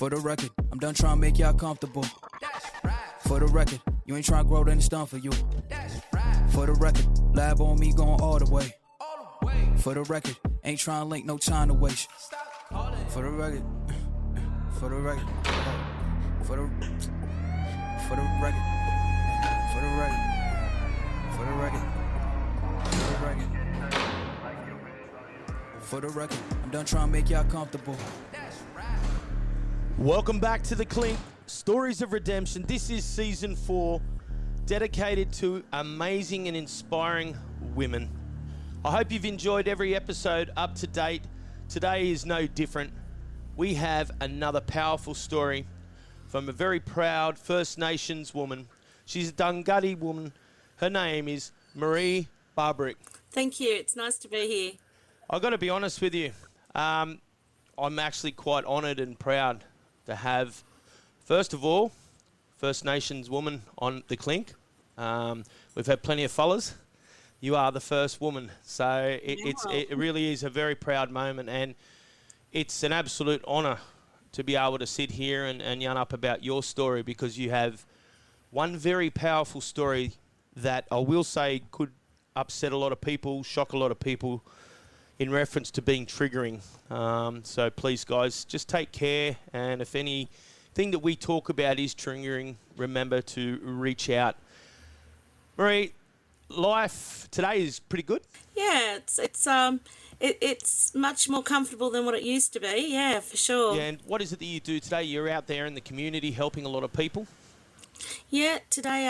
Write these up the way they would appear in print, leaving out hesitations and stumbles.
For the record, I'm done trying to make y'all comfortable. For the record, you ain't trying to grow, then it's done for you. For the record, lab on me going all the way. For the record, ain't trying to link, no time to waste. For the record, for the record, for the record, for the record, for the record, for the record, I'm done trying to make y'all comfortable. Welcome back to The Clink, Stories of Redemption. This is season 4, dedicated to amazing and inspiring women. I hope you've enjoyed every episode up to date. Today is no different. We have another powerful story from a very proud First Nations woman. She's a Dunghutti woman. Her name is Marie Barbrick. Thank you. It's nice to be here. I've got to be honest with you. I'm actually quite honoured and proud to have, first of all, First Nations woman on The Clink. We've had plenty of fellas. You are the first woman. So it really is a very proud moment, and it's an absolute honour to be able to sit here and yarn up about your story, because you have one very powerful story that I will say could upset a lot of people, shock a lot of people, in reference to being triggering. So please, guys, just take care. And if anything that we talk about is triggering, remember to reach out. Marie, life today is pretty good. Yeah, it's much more comfortable than what it used to be. Yeah, for sure. Yeah, and what is it that you do today? You're out there in the community helping a lot of people. Yeah, today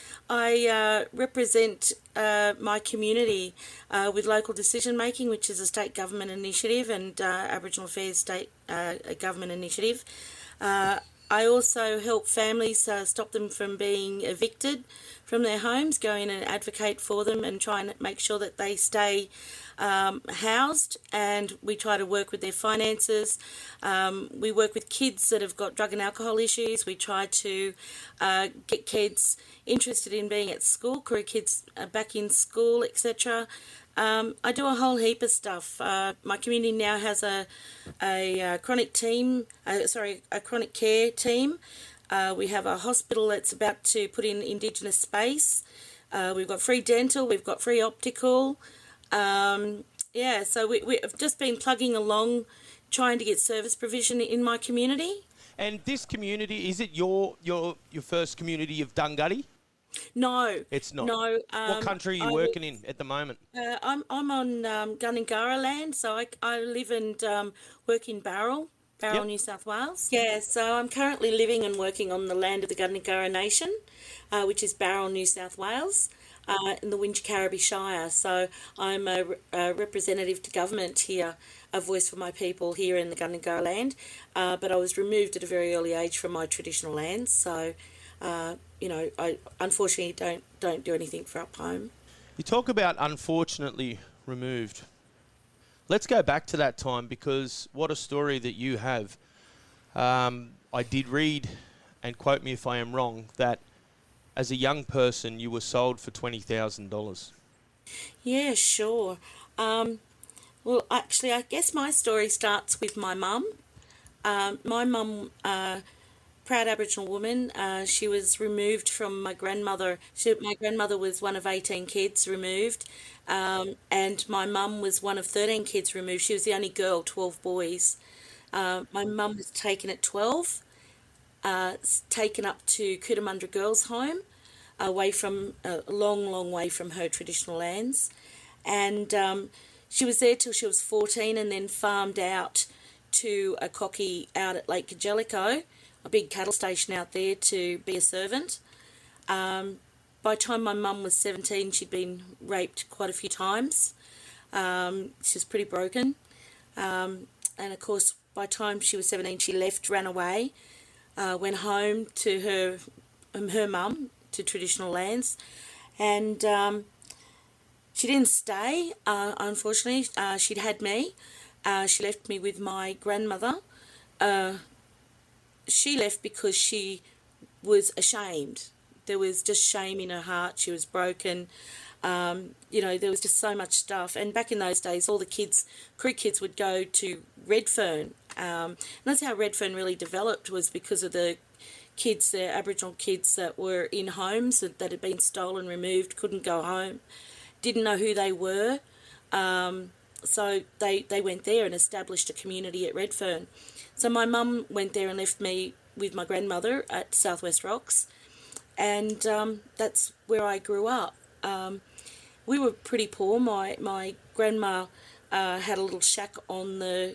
I represent my community with local decision making, which is a state government initiative, and Aboriginal Affairs state government initiative. I also help families stop them from being evicted from their homes, go in and advocate for them and try and make sure that they stay housed, and we try to work with their finances. We work with kids that have got drug and alcohol issues. We try to get kids interested in being at school, career kids back in school, etc. I do a whole heap of stuff. My community now has a chronic care team. We have a hospital that's about to put in Indigenous space. We've got free dental. We've got free optical. So we've just been plugging along, trying to get service provision in my community. And this community, is it your first community of Dunghutti? No, it's not. No. What country are you working in at the moment? I'm on Gundungurra land, so I live and work in Bowral, yep. New South Wales. Yeah, so I'm currently living and working on the land of the Gundungurra Nation, which is Bowral, New South Wales. In the Wingecarribee Shire. So I'm a representative to government here, a voice for my people here in the Gundungurra land. But I was removed at a very early age from my traditional lands. So, I unfortunately don't do anything for up home. You talk about unfortunately removed. Let's go back to that time, because what a story that you have. I did read, and quote me if I am wrong, that as a young person, you were sold for $20,000. Yeah, sure. Well, actually, I guess my story starts with my mum. My mum, proud Aboriginal woman, she was removed from my grandmother. My grandmother was one of 18 kids removed, and my mum was one of 13 kids removed. She was the only girl, 12 boys. My mum was taken at 12. Taken up to Cootamundra Girls' Home, away from a long way from her traditional lands, and she was there till she was 14, and then farmed out to a cocky out at Lake Jellicoe, a big cattle station out there, to be a servant. By the time my mum was 17, she'd been raped quite a few times. She was pretty broken, and of course by the time she was 17, she left, ran away. Went home to her mum, to traditional lands, and she didn't stay, unfortunately. She'd had me. She left me with my grandmother. She left because she was ashamed. There was just shame in her heart. She was broken. There was just so much stuff. And back in those days, all the kids, crew kids, would go to Redfern And that's how Redfern really developed, was because of the kids, the Aboriginal kids that were in homes that had been stolen, removed, couldn't go home, didn't know who they were. So they went there and established a community at Redfern. So my mum went there and left me with my grandmother at Southwest Rocks, and that's where I grew up. We were pretty poor. My grandma had a little shack on the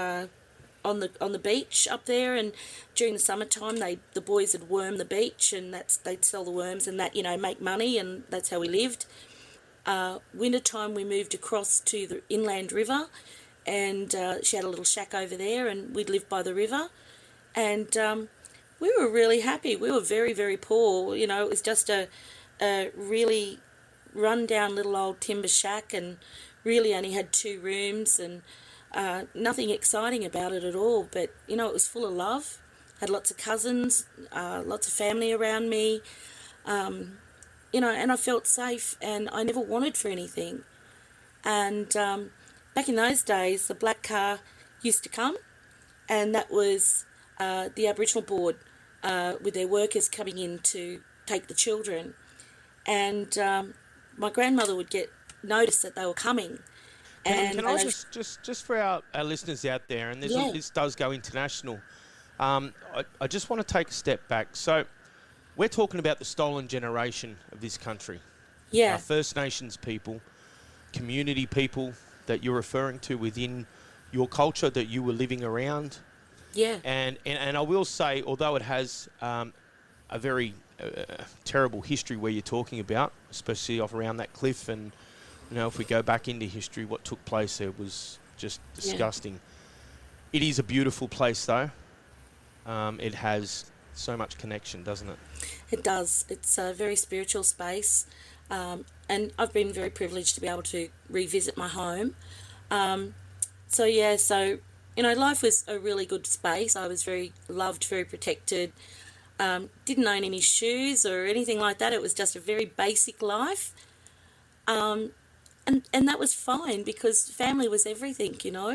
beach up there, and during the summertime the boys would worm the beach, and they'd sell the worms and that, make money, and that's how we lived. Wintertime we moved across to the inland river, and she had a little shack over there, and we'd live by the river, and we were really happy. We were very, very poor. It was just a really run-down little old timber shack, and really only had 2 rooms, and nothing exciting about it at all. But, it was full of love. Had lots of cousins, lots of family around me, and I felt safe, and I never wanted for anything. And back in those days, the black car used to come, and that was the Aboriginal board with their workers coming in to take the children. And my grandmother would get notice that they were coming. Can I just for our listeners out there, and this does go international, I just want to take a step back. So we're talking about the stolen generation of this country. Yeah. Our First Nations people, community people that you're referring to within your culture that you were living around. Yeah. And I will say, although it has a very terrible history where you're talking about, especially off around that cliff, and if we go back into history, what took place there was just disgusting. Yeah. It is a beautiful place, though. It has so much connection, doesn't it? It does. It's a very spiritual space, and I've been very privileged to be able to revisit my home. So life was a really good space. I was very loved, very protected. Didn't own any shoes or anything like that. It was just a very basic life. And that was fine, because family was everything,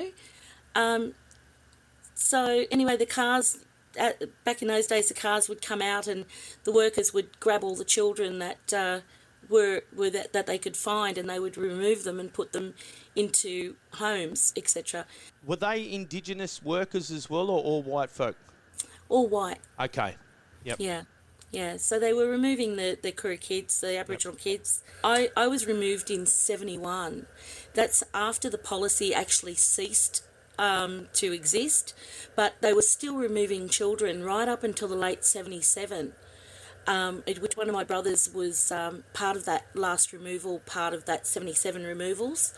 So anyway, the cars, back in those days, the cars would come out, and the workers would grab all the children that were that they could find, and they would remove them and put them into homes, etc. Were they Indigenous workers as well, or all white folk? All white. Okay. Yep. Yeah. So they were removing the Koori kids, the Aboriginal kids. I was removed in 1971. That's after the policy actually ceased to exist, but they were still removing children right up until the late 1977, which one of my brothers was part of that last removal, part of that 1977 removals.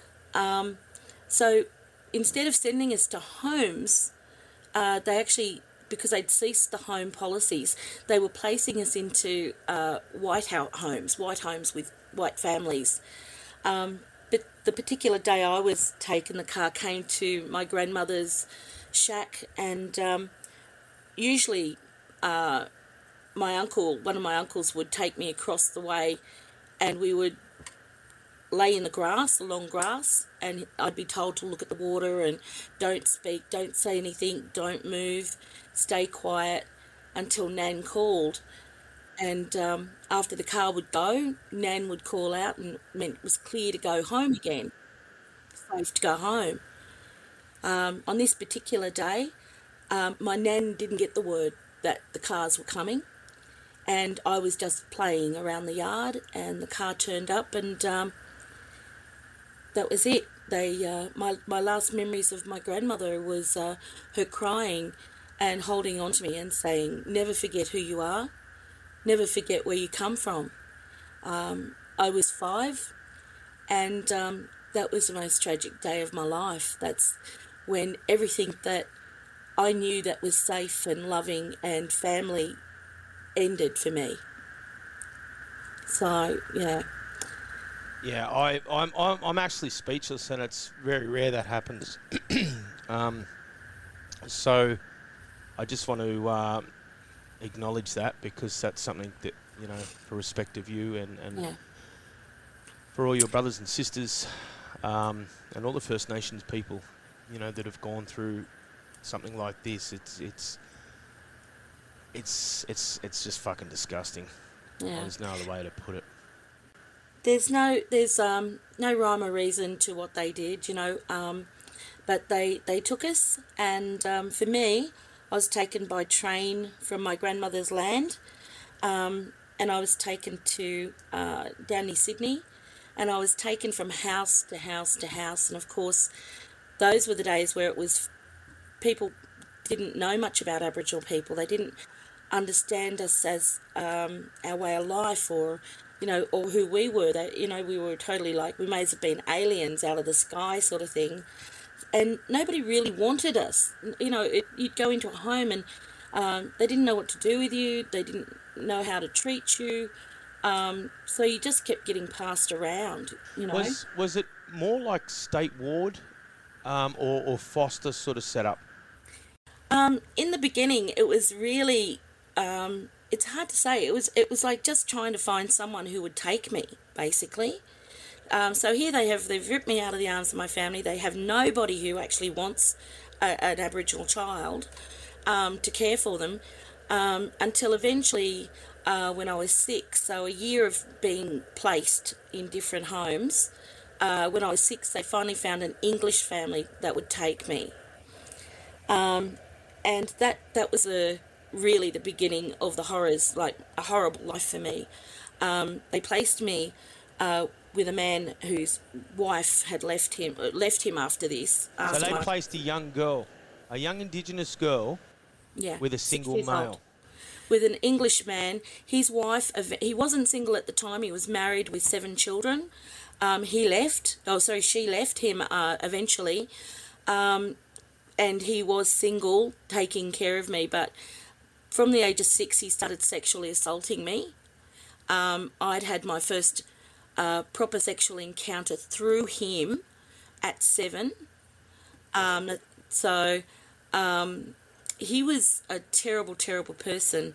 So instead of sending us to homes, they actually, because they'd ceased the home policies, they were placing us into white homes with white families. But the particular day I was taken, the car came to my grandmother's shack, and usually one of my uncles would take me across the way, and we would lay in the long grass, and I'd be told to look at the water and don't speak, don't say anything, don't move, stay quiet until Nan called. And after the car would go, Nan would call out and meant it was clear to go home again, safe to go home. On this particular day, my Nan didn't get the word that the cars were coming, and I was just playing around the yard, and the car turned up, and that was it. My last memories of my grandmother was her crying and holding on to me and saying, "Never forget who you are. Never forget where you come from." I was 5, and that was the most tragic day of my life. That's when everything that I knew that was safe and loving and family ended for me. So, yeah. Yeah, I'm actually speechless, and it's very rare that happens. So I just want to acknowledge that, because that's something that, for respect of you and for all your brothers and sisters and all the First Nations people, that have gone through something like this, it's just fucking disgusting. Yeah. There's no other way to put it. There's no rhyme or reason to what they did, but they took us, and for me, I was taken by train from my grandmother's land, and I was taken to down near Sydney, and I was taken from house to house to house, and of course, those were the days where it was people didn't know much about Aboriginal people. They didn't understand us as our way of life, or or who we were. That we were totally like, we may have been aliens out of the sky sort of thing, and nobody really wanted us. You'd go into a home and they didn't know what to do with you. They didn't know how to treat you. So you just kept getting passed around. Was it more like state ward, or foster sort of setup? In the beginning, it was really. It's hard to say. It was like just trying to find someone who would take me, basically. So here they've ripped me out of the arms of my family. They have nobody who actually wants an Aboriginal child to care for them, until eventually when I was 6, so a year of being placed in different homes, when I was 6 they finally found an English family that would take me. And that was really the beginning of the horrors, like a horrible life for me. They placed me with a man whose wife had left him after this. So they placed a young Indigenous girl, with a single male. Old, with an English man. His wife, he wasn't single at the time, he was married with 7 children. She left him eventually, and he was single, taking care of me, but from the age of 6, he started sexually assaulting me. I'd had my first proper sexual encounter through him at 7. He was a terrible, terrible person.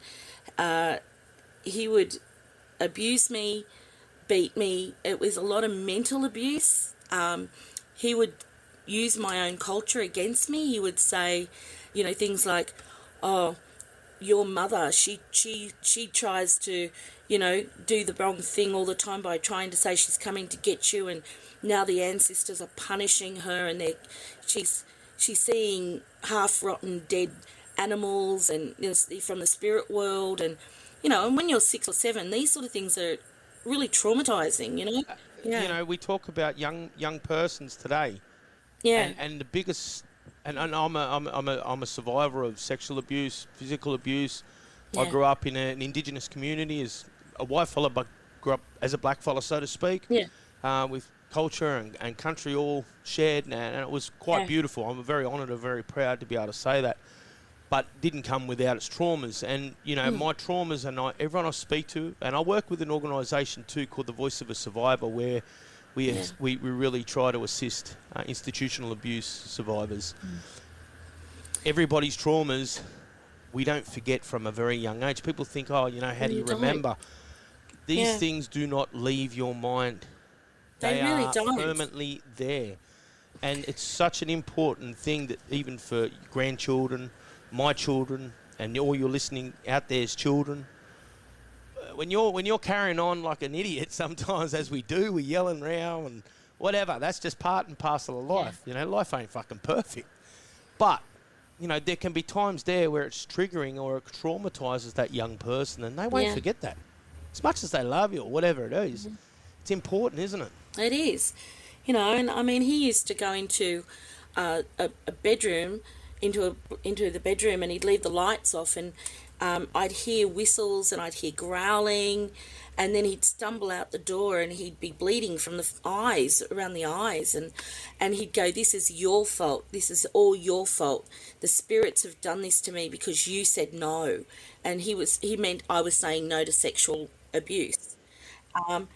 He would abuse me, beat me. It was a lot of mental abuse. He would use my own culture against me. He would say, things like, "Oh, your mother, she tries to, do the wrong thing all the time by trying to say she's coming to get you, and now the ancestors are punishing her, and she's seeing half-rotten dead animals and from the spirit world." And and when you're 6 or 7, these sort of things are really traumatizing. We talk about young persons today. Yeah. And the biggest. And I'm a survivor of sexual abuse, physical abuse. Yeah. I grew up in an Indigenous community as a white fella, but grew up as a black fella, so to speak. Yeah. With culture and country all shared, and it was quite beautiful. I'm very honoured and very proud to be able to say that. But didn't come without its traumas. And, my traumas, and everyone I speak to, and I work with an organisation too called the Voice of a Survivor, where we really try to assist institutional abuse survivors. Everybody's traumas, we don't forget from a very young age. People think, how do you remember? These things do not leave your mind. They really don't. Permanently there. And it's such an important thing that even for grandchildren, my children, and all your listening out there's children, when you're carrying on like an idiot sometimes, as we do, we yell and row and whatever, that's just part and parcel of life. Life ain't fucking perfect. But, there can be times there where it's triggering or it traumatises that young person, and they won't forget that. As much as they love you or whatever it is, it's important, isn't it? It is. And I mean, he used to go into a bedroom, into the bedroom, and he'd leave the lights off, and I'd hear whistles and I'd hear growling, and then he'd stumble out the door and he'd be bleeding from the eyes, around the eyes, and he'd go, "This is your fault. This is all your fault. The spirits have done this to me because you said no." And he meant I was saying no to sexual abuse. And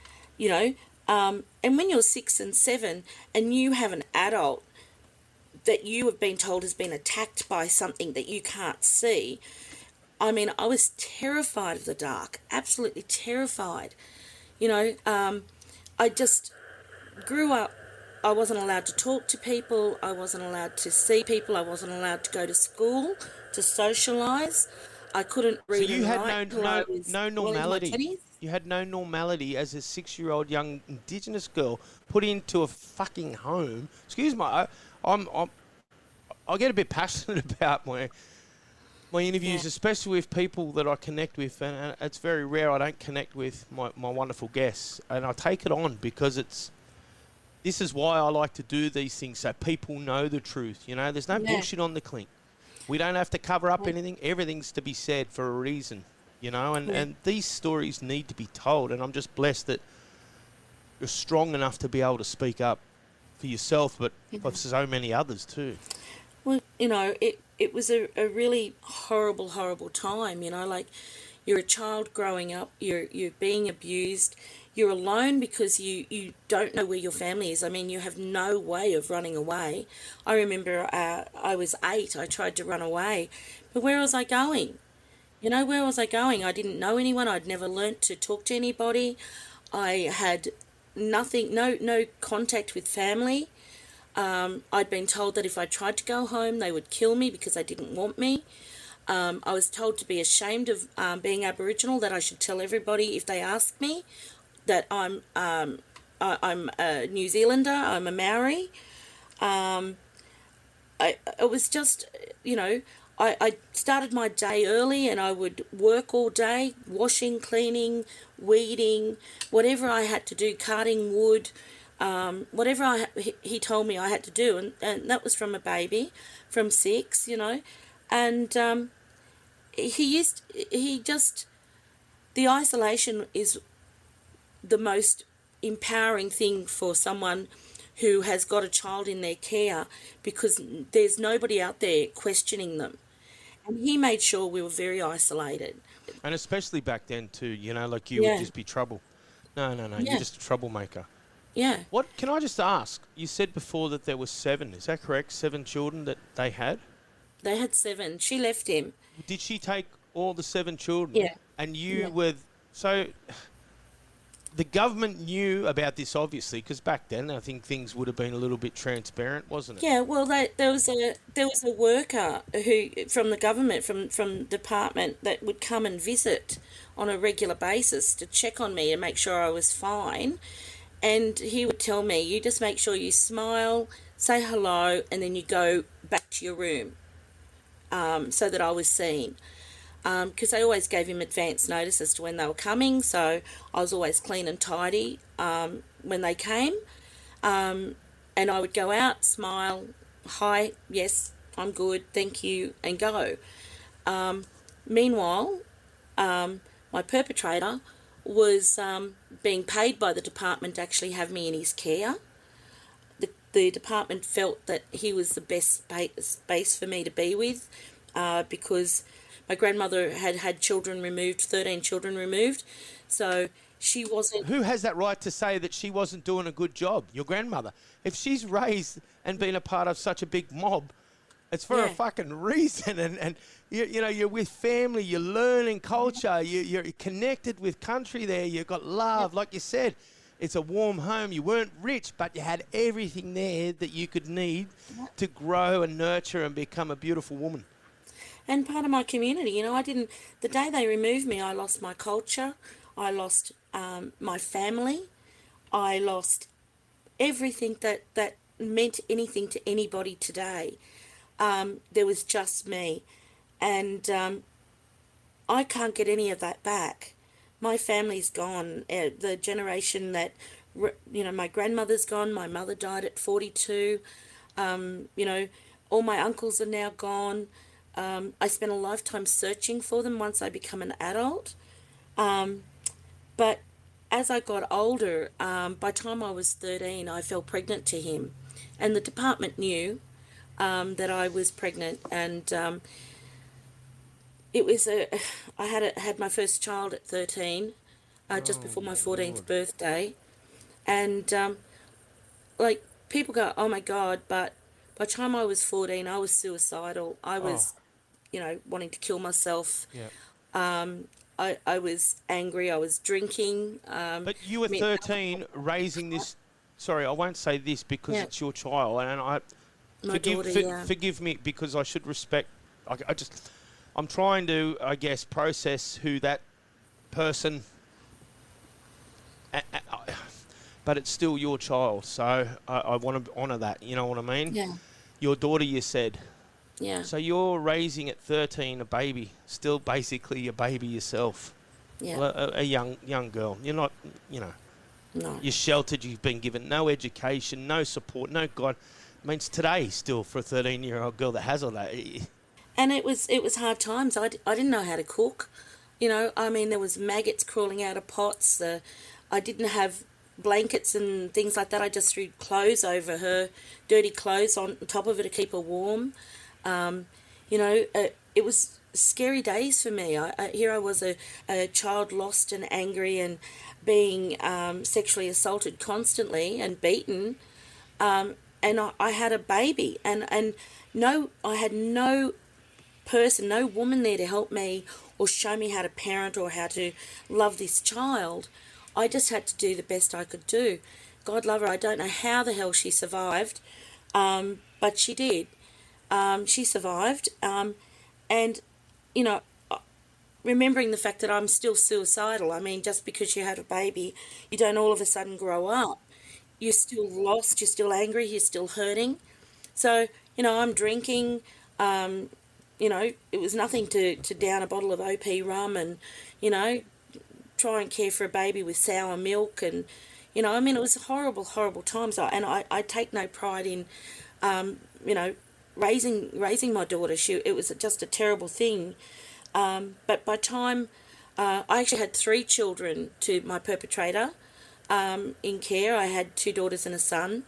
when you're 6 and 7 and you have an adult that you have been told has been attacked by something that you can't see, I mean, I was terrified of the dark, absolutely terrified. I just grew up I wasn't allowed to talk to people. I wasn't allowed to see people. I wasn't allowed to go to school to socialise. I couldn't So read you and had write till no I was no well into my normality. 20s. You had no normality as a 6-year-old young Indigenous girl put into a fucking home. Excuse me, I get a bit passionate about my interviews, Yeah. especially with people that I connect with, and it's very rare I don't connect with my wonderful guests, and I take it on because this is why I like to do these things, so people know the truth. You know, there's no Yeah. bullshit on the clink. We don't have to cover up anything. Everything's to be said for a reason, you know, and these stories need to be told, and I'm just blessed that you're strong enough to be able to speak up for yourself, but for so many others too. Well, it was a really horrible, horrible time, like you're a child growing up, you're being abused, you're alone because you don't know where your family is. I mean, you have no way of running away. I remember I was 8, I tried to run away, but where was I going? Where was I going? I didn't know anyone, I'd never learnt to talk to anybody. I had nothing, no contact with family. I'd been told that if I tried to go home, they would kill me because they didn't want me. I was told to be ashamed of being Aboriginal, that I should tell everybody if they asked me that I'm a New Zealander, I'm a Maori. It was just, I started my day early and I would work all day, washing, cleaning, weeding, whatever I had to do, carting wood, whatever he told me I had to do. And that was from a baby, from 6, And the isolation is the most empowering thing for someone who has got a child in their care, because there's nobody out there questioning them. And he made sure we were very isolated. And especially back then too, like you would just be trouble. No, you're just a troublemaker. Yeah. What can I just ask? You said before that there were 7. Is that correct? 7 children that they had? They had 7. She left him. Did she take all the 7 children? Yeah. And you were... So the government knew about this, obviously, because back then I think things would have been a little bit transparent, wasn't it? Yeah, well, there was a worker who from the government, from department, that would come and visit on a regular basis to check on me and make sure I was fine. And he would tell me, you just make sure you smile, say hello, and then you go back to your room, so that I was seen. Because they always gave him advance notice as to when they were coming, so I was always clean and tidy when they came. And I would go out, smile, hi, yes, I'm good, thank you, and go. Meanwhile, my perpetrator was being paid by the department to actually have me in his care. The department felt that he was the best space for me to be with, because my grandmother had children removed, 13 children removed, so she wasn't... Who has that right to say that she wasn't doing a good job? Your grandmother. If she's raised and been a part of such a big mob, it's for a fucking reason. And you're with family, you're learning culture, you're connected with country there, you've got love. Like you said, it's a warm home. You weren't rich, but you had everything there that you could need to grow and nurture and become a beautiful woman. And part of my community, the day they removed me, I lost my culture, I lost my family, I lost everything that meant anything to anybody today. There was just me, and I can't get any of that back. My family's gone. The generation that, my grandmother's gone, my mother died at 42, all my uncles are now gone. I spent a lifetime searching for them once I become an adult. But as I got older, by the time I was 13, I fell pregnant to him. And the department knew that I was pregnant. And I had my first child at 13, just before my 14th birthday. And, people go, oh, my God, but by the time I was 14, I was suicidal. I was... wanting to kill myself. Yeah. I was angry. I was drinking. But you were 13, raising this sorry, I won't say this because Yeah. it's your child, and My daughter, yeah. forgive me because I should respect. I'm trying to, I guess, process who that person. But it's still your child, so I want to honour that. You know what I mean? Yeah. Your daughter, you said. Yeah. So you're raising at 13 a baby, still basically a baby yourself. Yeah. Well, a young girl. You're not, you know. No. You're sheltered. You've been given no education, no support, no God. It means today still for a 13-year-old girl that has all that. And it was hard times. I didn't know how to cook. You know, I mean, there was maggots crawling out of pots. I didn't have blankets and things like that. I just threw clothes over her, dirty clothes on top of her to keep her warm. You know, it was scary days for me. Here I was, a child lost and angry and being sexually assaulted constantly and beaten. And I had a baby, and I had no person, no woman there to help me or show me how to parent or how to love this child. I just had to do the best I could do. God love her. I don't know how the hell she survived, but she did. She survived. And, you know, remembering the fact that I'm still suicidal. I mean, just because you had a baby, you don't all of a sudden grow up. You're still lost, you're still angry, you're still hurting. So, you know, I'm drinking. You know, it was nothing to down a bottle of OP rum and, you know, try and care for a baby with sour milk. And, you know, I mean, it was horrible, horrible times. And I take no pride in, you know, raising my daughter. It was just a terrible thing. But by time, I actually had 3 children to my perpetrator in care. I had 2 daughters and a son,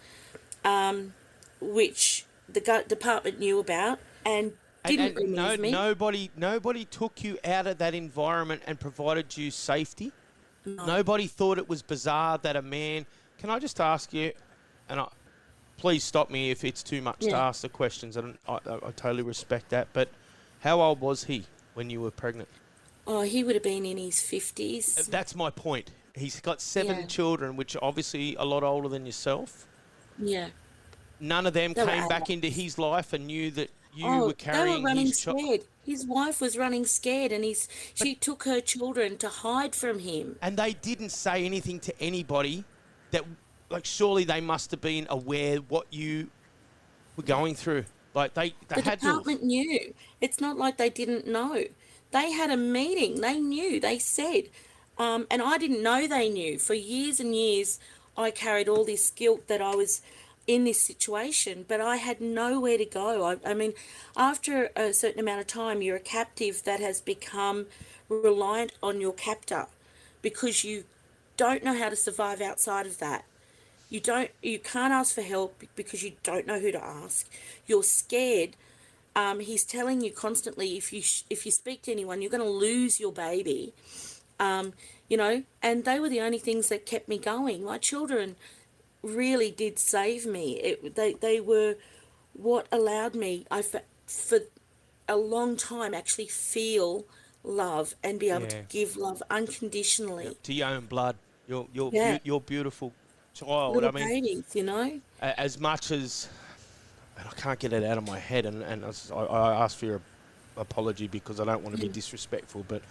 which the department knew about and didn't remove me. Nobody took you out of that environment and provided you safety. No. Nobody thought it was bizarre that a man. Can I just ask you, and please stop me if it's too much to ask the questions. I totally respect that. But how old was he when you were pregnant? Oh, he would have been in his 50s. That's my point. He's got 7 children, which are obviously a lot older than yourself. Yeah. None of them They were came back adults. into his life and knew that you were They carrying were running his child. scared. His wife was running scared, and she took her children to hide from him. And they didn't say anything to anybody that, like, surely they must have been aware what you were going through. Like, they The had department knew. It's not like they didn't know. They had a meeting. They knew. They said. And I didn't know they knew. For years and years, I carried all this guilt that I was in this situation, but I had nowhere to go. I mean, after a certain amount of time, you're a captive that has become reliant on your captor because you don't know how to survive outside of that. You can't ask for help because you don't know who to ask. You're scared. He's telling you constantly, if you speak to anyone, you're going to lose your baby. You know, and they were the only things that kept me going. My children really did save me. They were what allowed me, for a long time, actually feel love and be able to give love unconditionally. to your own blood, your beautiful child. Little I mean, babies, you know. as much as, and I can't get it out of my head, and I ask for your apology because I don't want to be disrespectful, but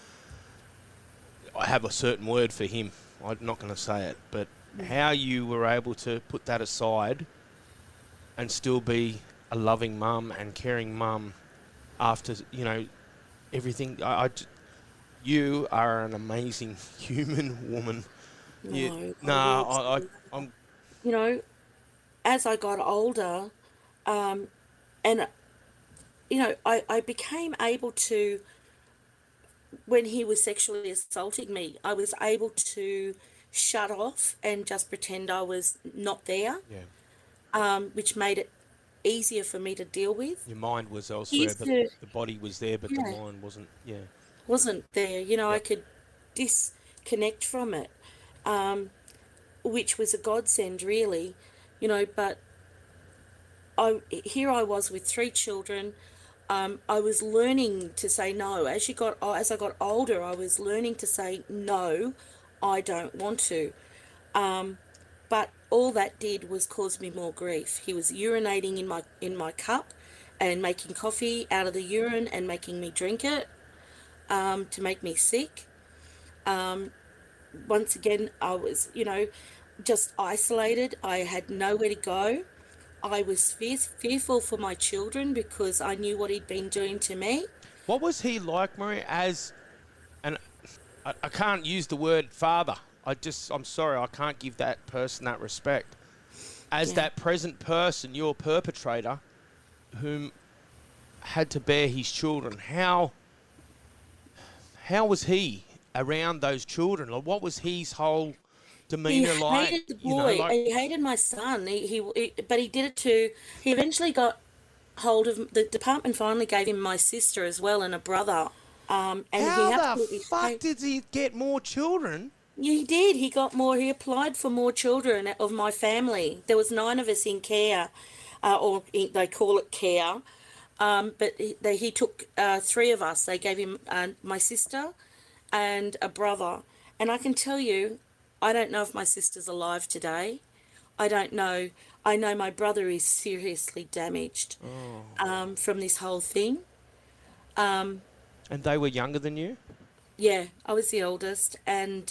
I have a certain word for him. I'm not going to say it, but how you were able to put that aside and still be a loving mum and caring mum after, you know, everything. You are an amazing human woman. I'm. You know, as I got older, and you know, I became able to. When he was sexually assaulting me, I was able to shut off and just pretend I was not there, which made it easier for me to deal with. Your mind was elsewhere, but the body was there, but the mind wasn't. Wasn't there. You know, I could disconnect from it, which was a godsend, really. You know, but here I was with 3 children. I was learning to say no. As I got older, I was learning to say no. I don't want to. But all that did was cause me more grief. He was urinating in my cup and making coffee out of the urine and making me drink it, to make me sick. Once again, I was, just isolated. I had nowhere to go. I was fearful for my children because I knew what he'd been doing to me. What was he like, Marie, and I can't use the word father. I'm sorry, I can't give that person that respect. As that present person, your perpetrator, whom had to bear his children, how was he around those children? Like, what was his whole demeanour like? He hated the boy. He hated my son. But he did it to. He eventually got hold of the department. Finally, gave him my sister as well and a brother. And how the fuck did he get more children? Yeah, he did. He got more. He applied for more children of my family. There was 9 of us in care, they call it care. But he took 3 of us. They gave him my sister and a brother. And I can tell you, I don't know if my sister's alive today. I don't know. I know my brother is seriously damaged from this whole thing. And they were younger than you? Yeah, I was the oldest. And,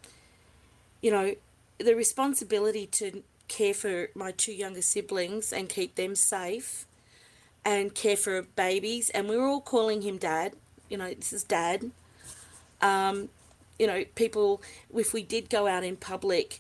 the responsibility to care for my 2 younger siblings and keep them safe and care for babies. And we were all calling him Dad. This is Dad. People, if we did go out in public,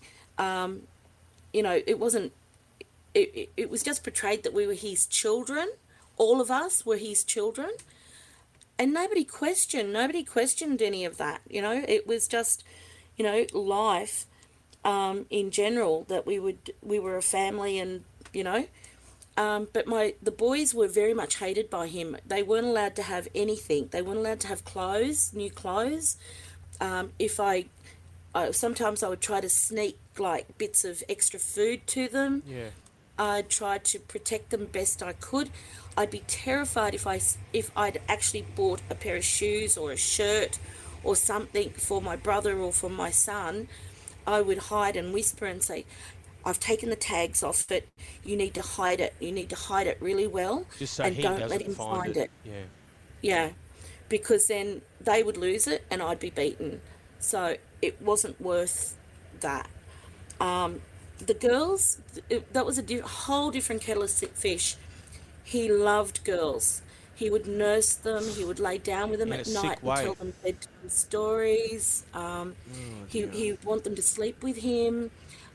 it wasn't, it was just portrayed that we were his children. All of us were his children. And nobody questioned any of that. It was just, life, in general, that we were a family and, but the boys were very much hated by him. They weren't allowed to have anything. They weren't allowed to have clothes, new clothes. Sometimes I would try to sneak like bits of extra food to them. Yeah. I'd try to protect them best I could. I'd be terrified if I'd actually bought a pair of shoes or a shirt or something for my brother or for my son. I would hide and whisper and say, I've taken the tags off it. You need to hide it. You need to hide it really well. Just so and he don't doesn't let him find it. Yeah. Yeah. Because then they would lose it and I'd be beaten. So it wasn't worth that. The girls, that was a whole different kettle of fish. He loved girls. He would nurse them. He would lay down with them at night and tell them bedtime stories. He'd want them to sleep with him.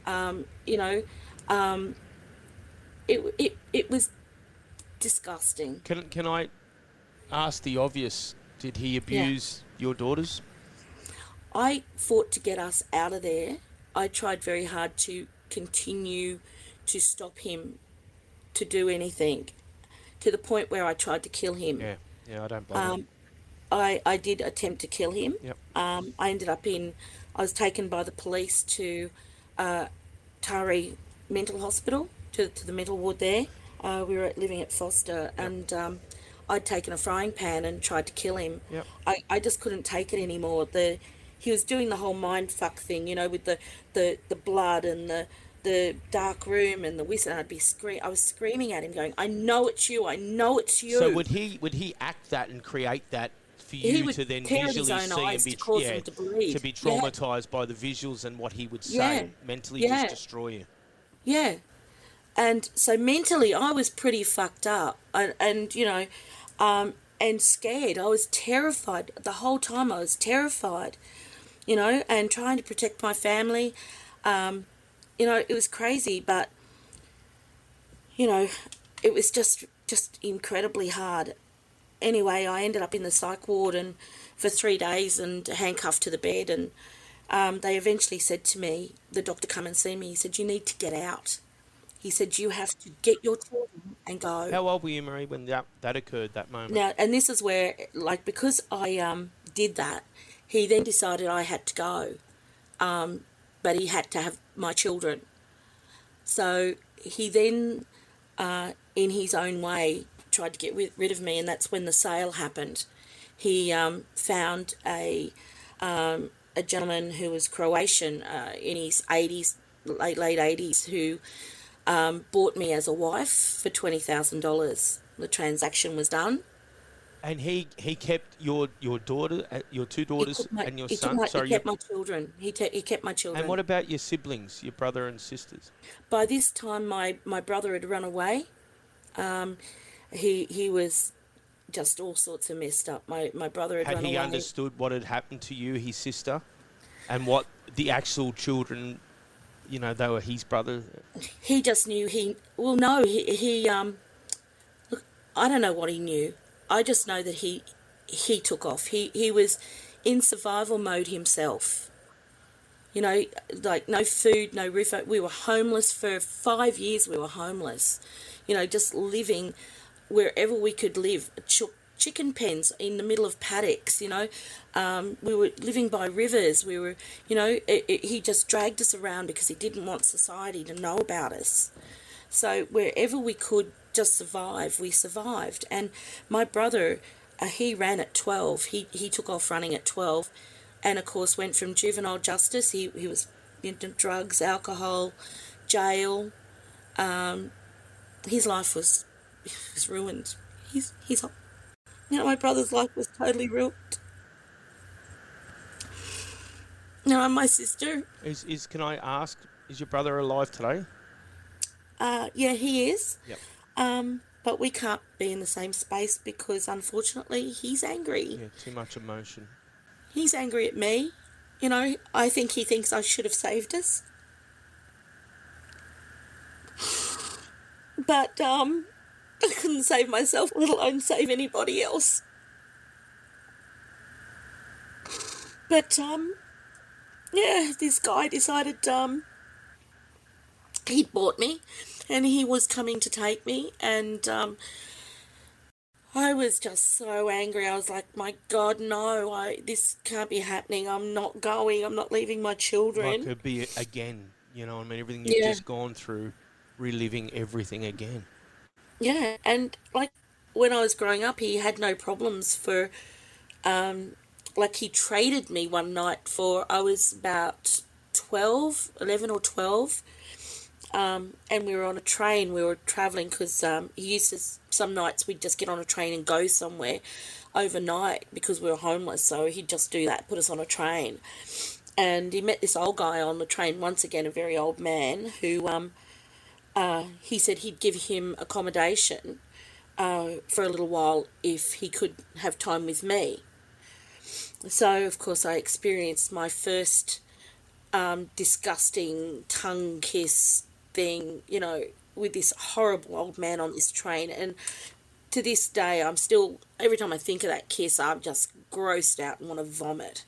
It was disgusting. Can I ask the obvious? Did he abuse your daughters? I fought to get us out of there. I tried very hard to continue to stop him to do anything, to the point where I tried to kill him. Yeah, I don't blame him. I did attempt to kill him. Yep. I was taken by the police to Tari Mental Hospital, to the mental ward there. We were living at Foster, and I'd taken a frying pan and tried to kill him. Yep. I just couldn't take it anymore. He was doing the whole mind fuck thing, with the blood and the dark room and the whistle. And I was screaming at him, going, "I know it's you! I know it's you!" So would he act that and create that for you to then visually see and be traumatized by the visuals and what he would say, mentally just destroy you? Yeah. And so mentally, I was pretty fucked up, and scared. I was terrified the whole time. I was terrified, and trying to protect my family. It was crazy, but it was just incredibly hard. Anyway, I ended up in the psych ward and for 3 days and handcuffed to the bed, and they eventually said to me, the doctor come and see me. He said, "You need to get out." He said, "You have to get your children and go." How old were you, Marie, when that occurred, that moment? Now, and this is where, because I did that, he then decided I had to go, but he had to have my children. So he then, in his own way, tried to get rid of me, and that's when the sale happened. He found a gentleman who was Croatian, in his 80s, late 80s who bought me as a wife for $20,000. The transaction was done. And he kept your daughter, your two daughters, and your son. He kept my children. He kept my children. And what about your siblings, your brother and sisters? By this time, my brother had run away. He was just all sorts of messed up. My brother had run away. Had he understood what had happened to you, his sister, and what the actual children, they were his brother? He just knew no, look, I don't know what he knew. I just know that he took off. He was in survival mode himself. Like no food, no roof. We were homeless for 5 years. We were homeless. Just living wherever we could live. Chicken pens in the middle of paddocks. We were living by rivers. We were, he just dragged us around because he didn't want society to know about us. So wherever we could just survive, we survived. And my brother, he ran at 12. He took off running at 12, and of course went from juvenile justice. He was into drugs, alcohol, jail. His life was ruined. My brother's life was totally ruined. And my sister. Can I ask? Is your brother alive today? Yeah, he is. Yep. But we can't be in the same space because, unfortunately, he's angry. Yeah, too much emotion. He's angry at me. I think he thinks I should have saved us. But, I couldn't save myself, let alone save anybody else. But, this guy decided, he'd bought me. And he was coming to take me, and I was just so angry. I was like, my God, no, this can't be happening. I'm not going. I'm not leaving my children. Like it could be again, everything you've just gone through, reliving everything again. Yeah, and like when I was growing up, he had no problems for, he traded me one night I was about 11 or 12. And we were on a train. We were travelling because he used to, some nights we'd just get on a train and go somewhere overnight because we were homeless. So he'd just do that, put us on a train. And he met this old guy on the train, once again a very old man, who he said he'd give him accommodation for a little while if he could have time with me. So, of course, I experienced my first disgusting tongue kiss thing, with this horrible old man on this train. And to this day, I'm still, every time I think of that kiss, I'm just grossed out and want to vomit.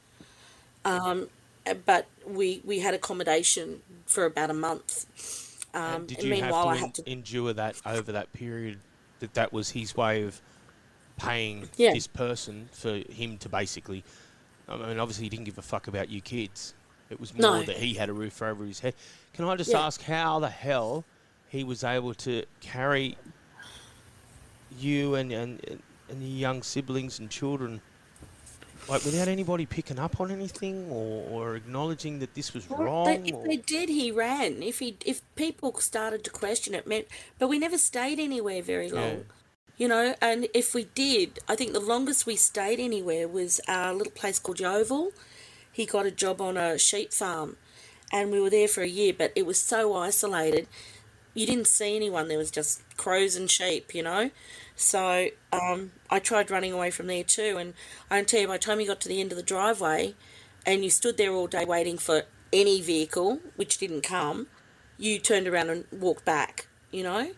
But we had accommodation for about a month. And did you have to endure that over that period, that was his way of paying this person for him to basically, obviously he didn't give a fuck about you kids. It was more that he had a roof over his head. Can I just ask how the hell he was able to carry you and your young siblings and children, like, without anybody picking up on anything or acknowledging that this was wrong? If they did, he ran. If people started to question it, but we never stayed anywhere very long. And if we did, I think the longest we stayed anywhere was a little place called Yeovil. He got a job on a sheep farm, and we were there for a year, but it was so isolated, you didn't see anyone. There was just crows and sheep, So I tried running away from there too, and I can tell you, by the time you got to the end of the driveway and you stood there all day waiting for any vehicle, which didn't come, you turned around and walked back, it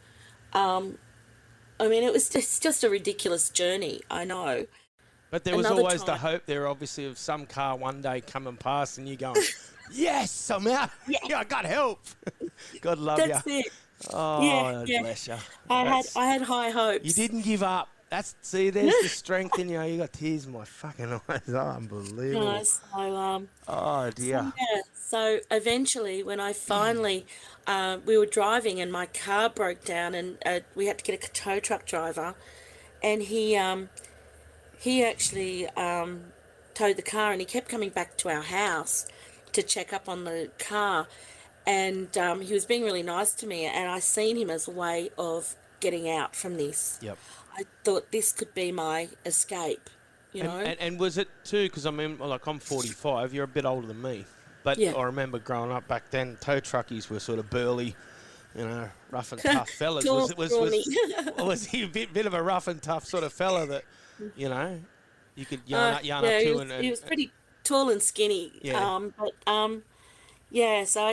was just a ridiculous journey, I know. But there was always the hope there, obviously, of some car one day coming past and you going, yes, I'm out. Yeah, I got help. God love you. That's it. Oh, bless you. I had high hopes. You didn't give up. There's the strength in you. You got tears in my fucking eyes. Oh, unbelievable. Oh, dear. So eventually, when I finally, we were driving and my car broke down, and we had to get a tow truck driver, and he actually towed the car, and he kept coming back to our house to check up on the car. and he was being really nice to me, and I seen him as a way of getting out from this. Yep. I thought this could be my escape, you know. And was it too, because I mean, like, I'm 45, you're a bit older than me. But Yeah. I remember growing up back then, tow truckies were sort of burly, you know, rough and tough fellas. Was he a bit of a rough and tough sort of fella that, you know, you could yarn up to? He was pretty tall and skinny. Yeah. Yeah, so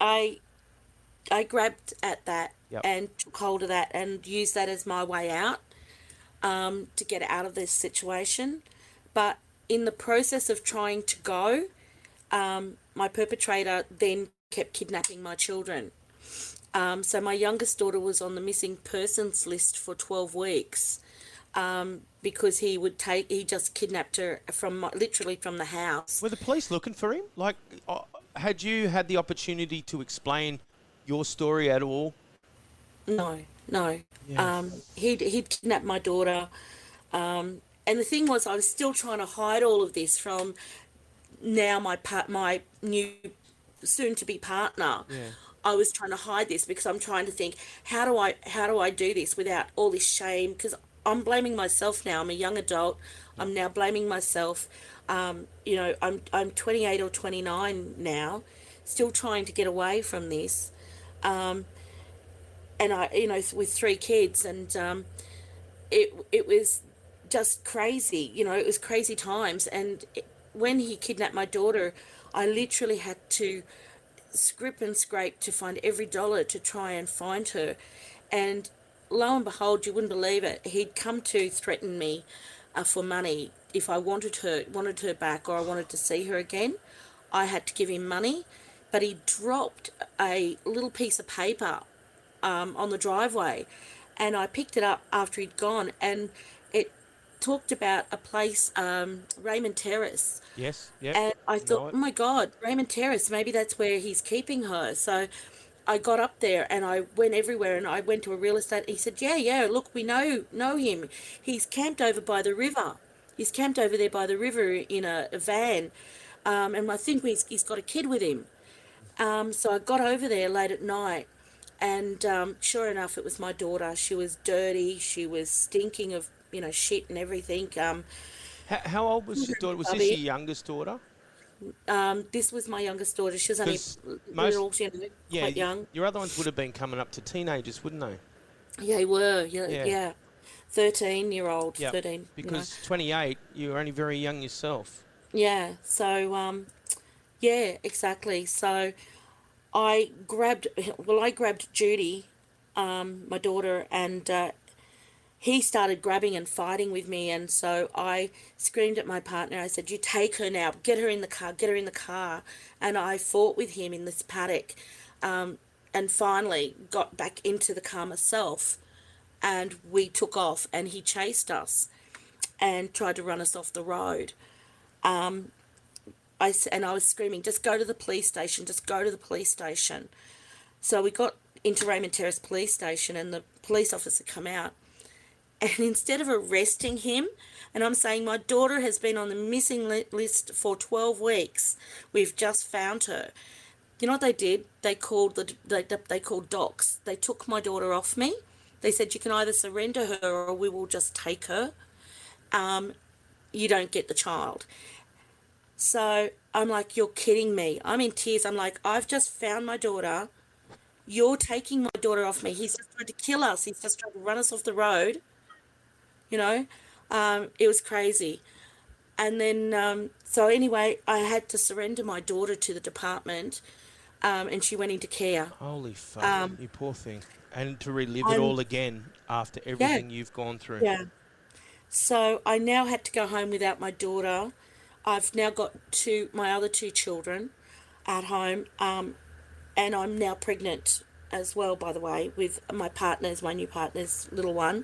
I grabbed at that Yep. and took hold of that and used that as my way out, to get out of this situation. But in the process of trying to go, my perpetrator then kept kidnapping my children. So my youngest daughter was on the missing persons list for 12 weeks, because he just kidnapped her literally from the house. Were the police looking for him? Like, had you had the opportunity to explain your story at all? No. Yeah. He'd kidnapped my daughter, and the thing was, I was still trying to hide all of this from now my new soon-to-be partner. Yeah. I was trying to hide this because I'm trying to think, how do I do this without all this shame? Because I'm blaming myself now. I'm a young adult. I'm now blaming myself. You know, I'm 28 or 29 now, still trying to get away from this. And I, you know, with 3 kids, and it was just crazy. You know, it was crazy times. And when he kidnapped my daughter, I literally had to scrape and scrape to find every dollar to try and find her. And lo and behold, you wouldn't believe it, he'd come to threaten me for money if I wanted her back, or I wanted to see her again. I had to give him money, but he dropped a little piece of paper on the driveway, and I picked it up after he'd gone, and it talked about a place, Raymond Terrace. Yes, yeah. And I thought, oh my God, Raymond Terrace, maybe that's where he's keeping her. So I got up there and I went everywhere, and I went to a real estate. He said, yeah, look, we know him. He's camped over by the river. He's camped over there by the river in a van. And I think he's got a kid with him. So I got over there late at night, and sure enough, it was my daughter. She was dirty. She was stinking of, you know, shit and everything. How old was your daughter? Was this your youngest daughter? This was my youngest daughter. She was only 'Cause quite young. Your other ones would have been coming up to teenagers, wouldn't they? Yeah, they were. Yeah. 13-year-old, Yep. 13. Because 28, you were only very young yourself. Yeah. So, yeah, exactly. So I grabbed Judy, my daughter, and he started grabbing and fighting with me, and so I screamed at my partner. I said, you take her now, get her in the car, and I fought with him in this paddock, and finally got back into the car myself, and we took off, and he chased us and tried to run us off the road. I was screaming, just go to the police station, So we got into Raymond Terrace police station, and the police officer come out, and instead of arresting him, and I'm saying, my daughter has been on the missing list for 12 weeks. We've just found her. You know what they did? They called docs. They took my daughter off me. They said, you can either surrender her or we will just take her. You don't get the child. So I'm like, you're kidding me. I'm in tears. I'm like, I've just found my daughter. You're taking my daughter off me. He's just tried to kill us. He's just tried to run us off the road. You know, it was crazy. And then, so anyway, I had to surrender my daughter to the department, and she went into care. Holy fuck, you poor thing. And to relive it all again after everything you've gone through. Yeah. So I now had to go home without my daughter. I've now got my other 2 children at home, and I'm now pregnant as well, by the way, with my new partner's little one.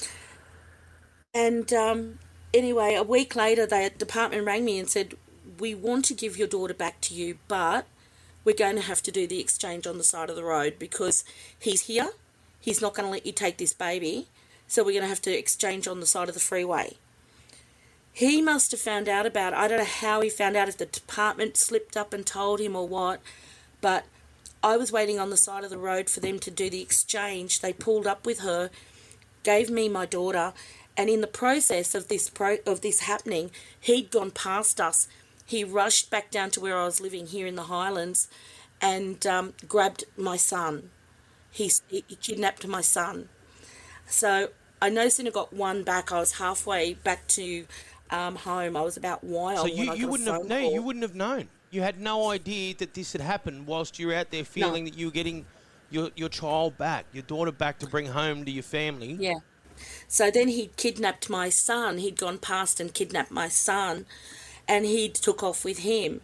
And anyway, a week later, the department rang me and said, we want to give your daughter back to you, but we're going to have to do the exchange on the side of the road because he's here. He's not going to let you take this baby, so we're going to have to exchange on the side of the freeway. He must have found out about it. I don't know how he found out, if the department slipped up and told him or what, but I was waiting on the side of the road for them to do the exchange. They pulled up with her, gave me my daughter, and in the process of this happening, he'd gone past us. He rushed back down to where I was living here in the Highlands, and grabbed my son. He kidnapped my son. So I no sooner got one back, I was halfway back to home. I was about wild. So when I you got a wouldn't phone have no, call. you wouldn't have known. You had no idea that this had happened whilst you were out there feeling that you were getting your child back, your daughter back to bring home to your family. Yeah. So then he'd kidnapped my son. He'd gone past and kidnapped my son, and he took off with him.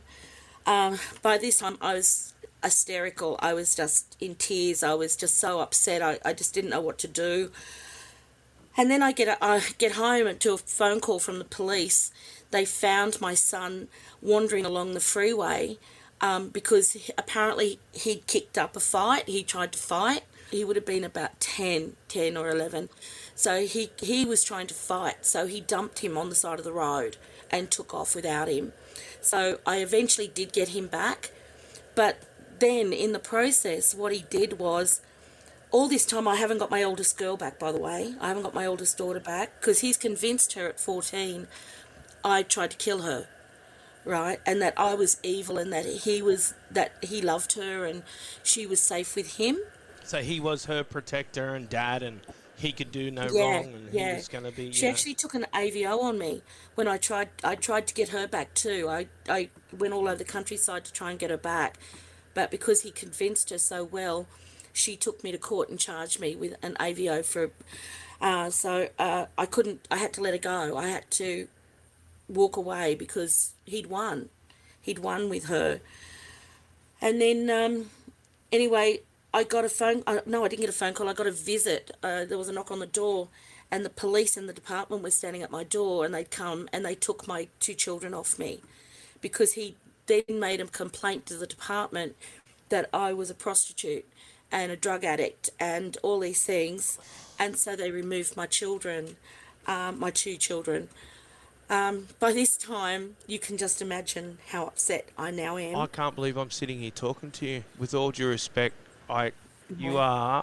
By this time, I was hysterical. I was just in tears. I was just so upset. I just didn't know what to do. And then I get home to a phone call from the police. They found my son wandering along the freeway because apparently he'd kicked up a fight. He tried to fight. He would have been about 10 or 11. So he was trying to fight. So he dumped him on the side of the road and took off without him. So I eventually did get him back. But then in the process, what he did was, all this time I haven't got my oldest girl back, by the way. I haven't got my oldest daughter back because he's convinced her at 14 I tried to kill her, right? And that I was evil and that he loved her and she was safe with him. So he was her protector and dad, and he could do no wrong, and he was going to be... She actually took an AVO on me when I tried to get her back too. I went all over the countryside to try and get her back. But because he convinced her so well, she took me to court and charged me with an AVO for... So I couldn't... I had to let her go. I had to walk away because he'd won. He'd won with her. And then, anyway... I got a phone... no, I didn't get a phone call. I got a visit. There was a knock on the door, and the police in the department were standing at my door, and they'd come and they took my 2 children off me because he then made a complaint to the department that I was a prostitute and a drug addict and all these things, and so they removed my children, my 2 children. By this time, you can just imagine how upset I now am. I can't believe I'm sitting here talking to you. With all due respect, you are...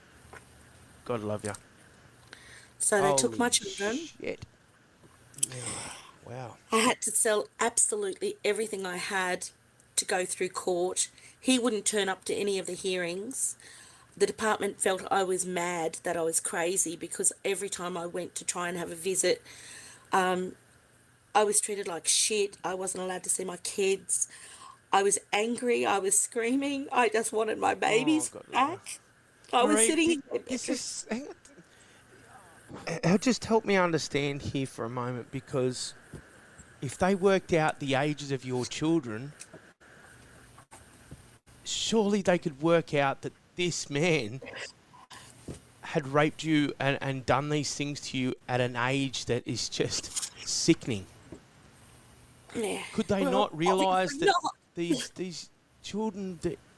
God love you. So they took my children. Shit. Yeah. Wow. I had to sell absolutely everything I had to go through court. He wouldn't turn up to any of the hearings. The department felt I was mad, that I was crazy, because every time I went to try and have a visit, I was treated like shit. I wasn't allowed to see my kids. I was angry. I was screaming. I just wanted my babies back. I was sitting... Just help me understand here for a moment, because if they worked out the ages of your children, surely they could work out that this man had raped you and done these things to you at an age that is just sickening. Yeah. Could they not realise that these children...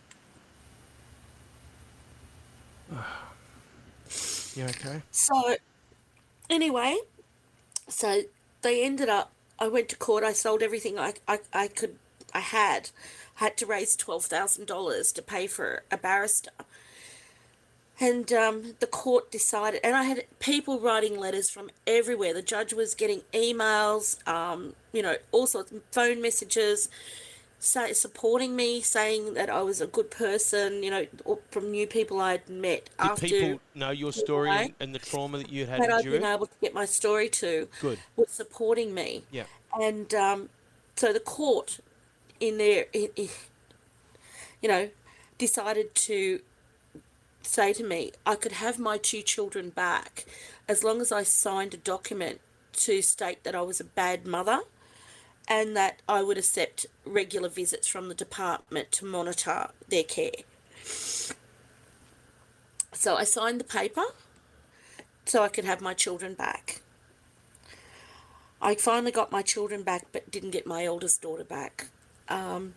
You okay? So, anyway, so they ended up... I went to court. I sold everything I had. I had to raise $12,000 to pay for a barrister. And the court decided, and I had people writing letters from everywhere. The judge was getting emails, all sorts of phone messages, supporting me, saying that I was a good person, from new people I'd met. Did people know your story and the trauma that you had that endured? I'd been able to get my story to. Good. Was supporting me. Yeah. And so the court, in their, decided to say to me I could have my 2 children back as long as I signed a document to state that I was a bad mother and that I would accept regular visits from the department to monitor their care. So I signed the paper so I could have my children back. I finally got my children back but didn't get my eldest daughter back. And,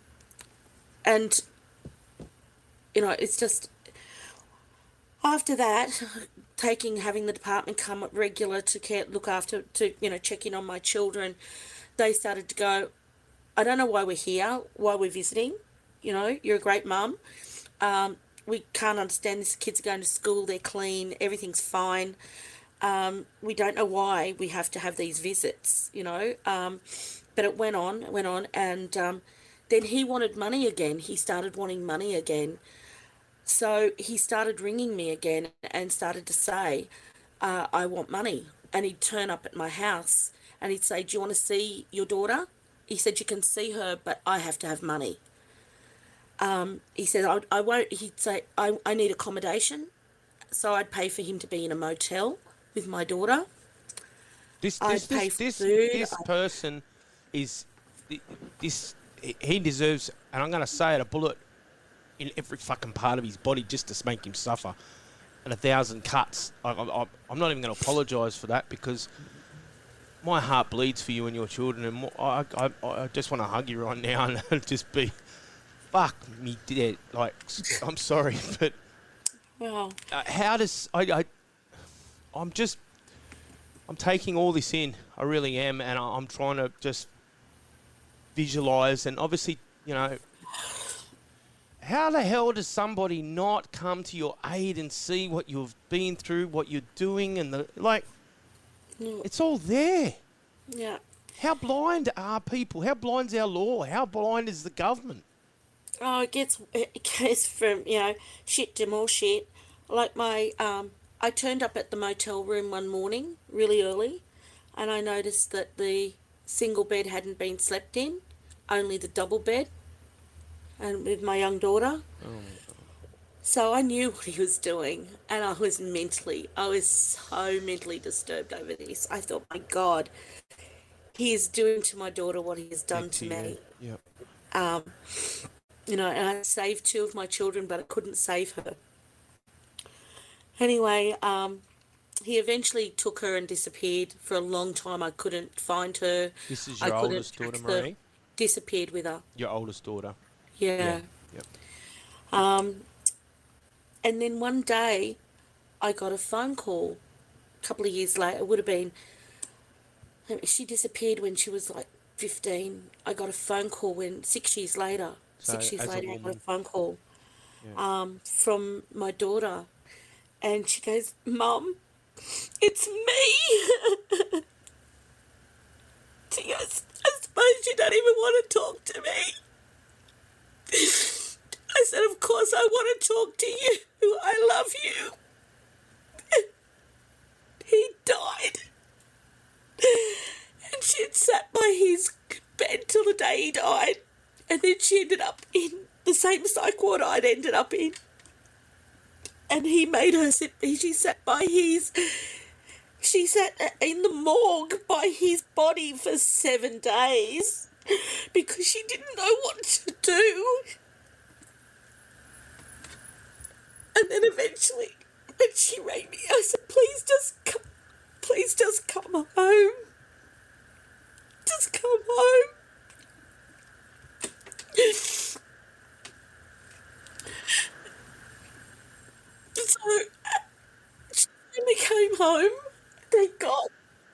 it's just... After that, having the department come up regular to look after, check in on my children, they started to go, I don't know why we're here, why we're visiting, you're a great mum, We can't understand this. Kids are going to school, they're clean, everything's fine. We don't know why we have to have these visits, you know. But it went on, and then he wanted money again. He started wanting money again. So he started ringing me again and started to say, I want money. And he'd turn up at my house and he'd say, do you want to see your daughter? He said, you can see her, but I have to have money. He said, I won't. He'd say, I need accommodation. So I'd pay for him to be in a motel with my daughter. This person is, he deserves, and I'm going to say it, a bullet in every fucking part of his body just to make him suffer, and 1,000 cuts. I'm not even going to apologise for that, because my heart bleeds for you and your children, and I just want to hug you right now and just be, fuck me dead. Like, I'm sorry, but Wow. how does I'm taking all this in. I really am, and I'm trying to just visualise, and obviously, you know, how the hell does somebody not come to your aid and see what you've been through, what you're doing, and it's all there. Yeah. How blind are people? How blind's our law? How blind is the government? Oh, it gets from, you know, shit to more shit. Like I turned up at the motel room one morning really early, and I noticed that the single bed hadn't been slept in, only the double bed, and with my young daughter. So I knew what he was doing, and I was so mentally disturbed over this. I thought, my God, he is doing to my daughter what he has done to me. Yeah. You know, and I saved 2 of my children, but I couldn't save her. Anyway, he eventually took her and disappeared. For a long time, I couldn't find her. This is your oldest daughter, Marie? Disappeared with her. Your oldest daughter? Yeah. Yep. And then one day, I got a phone call. A couple of years later, it would have been. She disappeared when she was like 15. I got a phone call 6 years later. So, 6 years as a later, I got a woman. phone call Yeah. from my daughter. And she goes, Mum, it's me. She goes, I suppose you don't even want to talk to me. I said, of course I want to talk to you. I love you. He died. And she had sat by his bed till the day he died. And then she ended up in the same psych ward I'd ended up in. And he made her sit, she sat in the morgue by his body for 7 days because she didn't know what to do. And then eventually, when she rang me, I said, please just come home. Just come home. So she finally came home. Thank God.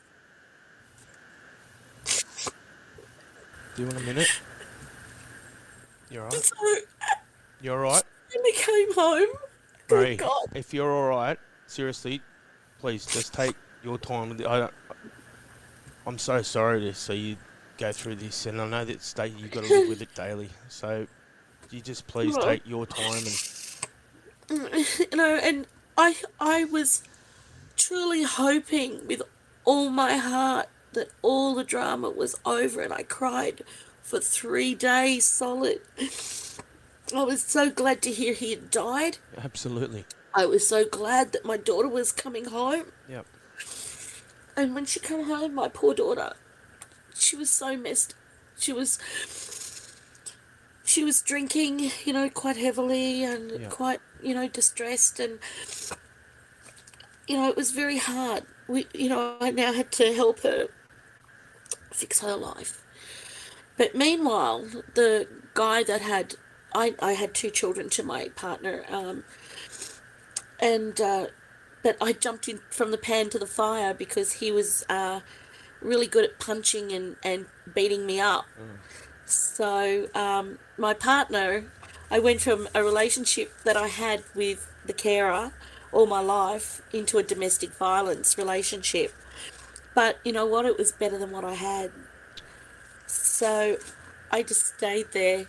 Do you want a minute? You're all right? So You're all right? she finally came home. Marie, Thank God. if you're all right, seriously, please just take your time with it. I'm so sorry to see you go through this, and I know that you've got to live with it daily. So you just please Well, take your time and... You know, and I was truly hoping with all my heart that all the drama was over, and I cried for 3 days solid. I was so glad to hear he had died. Absolutely. I was so glad that my daughter was coming home. Yep. And when she came home, my poor daughter, she was so messed. She was drinking, you know, quite heavily and Yeah. quite, you know, distressed, and you know, it was very hard. I now had to help her fix her life. But meanwhile, the guy that I had 2 children to my partner, but I jumped in from the pan to the fire because he was really good at punching and beating me up. So my partner, I went from a relationship that I had with the carer all my life into a domestic violence relationship. But you know what? It was better than what I had. So I just stayed there.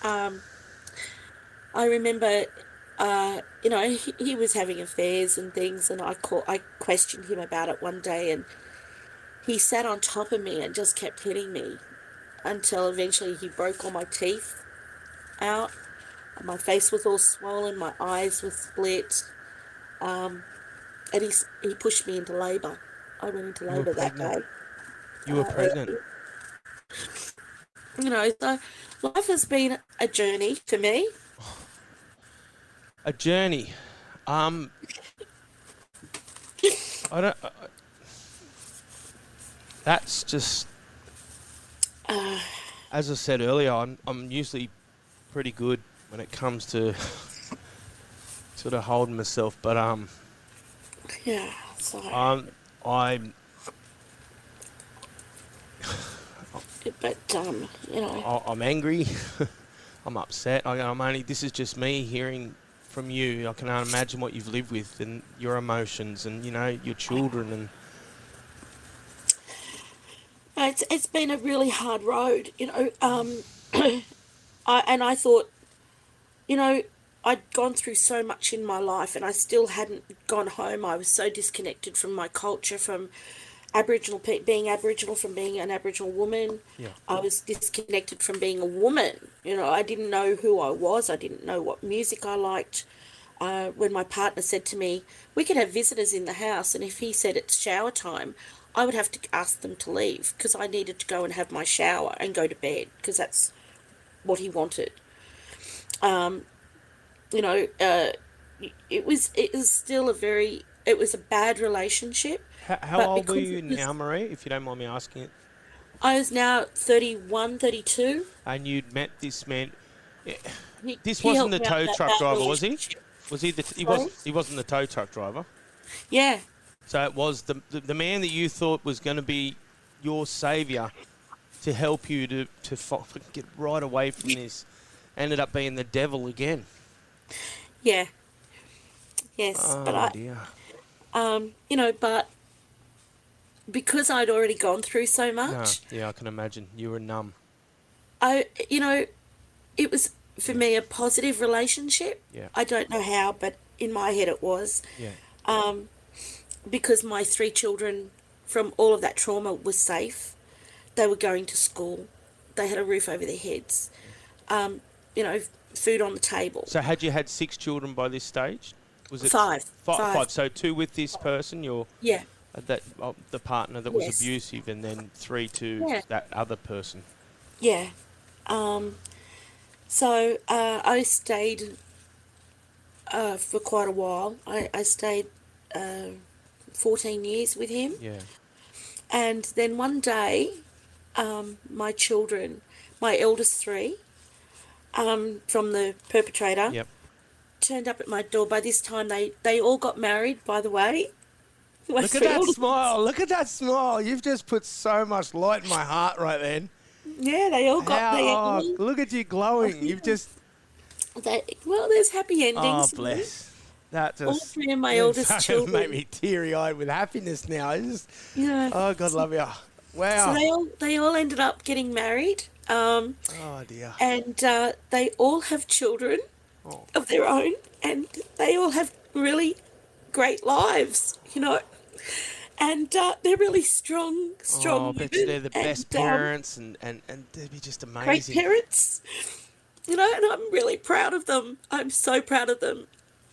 I remember, he was having affairs and things, and I questioned him about it one day, and he sat on top of me and just kept hitting me until eventually he broke all my teeth out. My face was all swollen, my eyes were split, and he pushed me into labour. I went into labour that day. You were pregnant. So life has been a journey for me. A journey. I don't. That's just. As I said earlier, I'm usually pretty good when it comes to sort of holding myself, but yeah. So. I'm. But I'm angry. I'm upset. This is just me hearing from you. I can imagine what you've lived with and your emotions and your children and. It's been a really hard road, I thought, I'd gone through so much in my life and I still hadn't gone home. I was so disconnected from my culture, from being Aboriginal, from being an Aboriginal woman. Yeah. I was disconnected from being a woman. I didn't know who I was. I didn't know what music I liked. When my partner said to me, we could have visitors in the house, and if he said it's shower time, I would have to ask them to leave because I needed to go and have my shower and go to bed because that's what he wanted. It was still it was a bad relationship. How old were you now, Marie, if you don't mind me asking it? I was now 31, 32. And you'd met this man. This wasn't the tow truck driver, was he? Was he he wasn't the tow truck driver? Yeah. So it was the man that you thought was going to be your saviour to help you to get right away from this, ended up being the devil again. Yeah. Yes, dear. But because I'd already gone through so much. No, yeah, I can imagine. You were numb. It was, for me, a positive relationship. Yeah. I don't know how, but in my head it was. Yeah. Because my 3 children from all of that trauma were safe. They were going to school. They had a roof over their heads. Food on the table. So had you had 6 children by this stage? Was it 5. 5. So 2 with this person, yeah. The partner that was abusive, and then 3 to that other person. Yeah. So I stayed for quite a while. I stayed 14 years with him. Yeah. And then one day, my children, my eldest 3, from the perpetrator, Yep. turned up at my door. By this time, they all got married, by the way. Look at that smile. Look at that smile. You've just put so much light in my heart right then. Yeah, they all got look at you glowing. You've just... there's happy endings. Oh, bless. That just... All 3 of my eldest children. Made me teary-eyed with happiness now. Yeah. Oh, God love you. Wow. So they all ended up getting married. Oh, dear. And they all have children of their own, and they all have really great lives, And they're really strong Oh, I bet women. they're the best parents, and they'd be just amazing. Great parents. And I'm really proud of them. I'm so proud of them.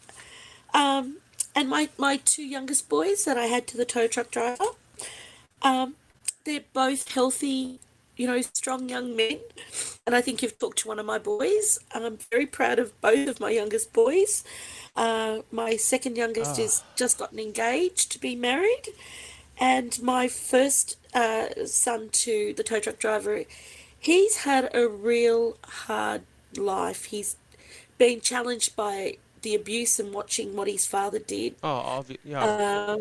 And my 2 youngest boys that I had to the tow truck driver, they're both healthy, strong young men. And I think you've talked to one of my boys. I'm very proud of both of my youngest boys. My second youngest is just gotten engaged to be married. And my first son to the tow truck driver, he's had a real hard life. He's been challenged by the abuse and watching what his father did. Yeah.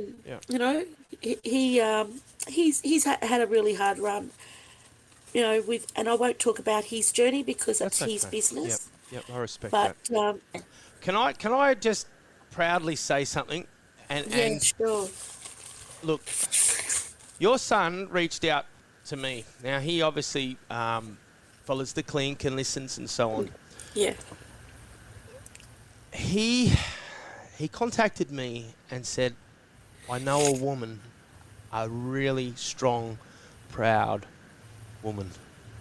He's had a really hard run. And I won't talk about his journey because that's his business. Yep, I respect But that. Can I just proudly say something? yeah, sure. Look, your son reached out to me. Now, he obviously follows the Clink and listens and so on. Yeah. He contacted me and said, I know a woman, a really strong, proud woman.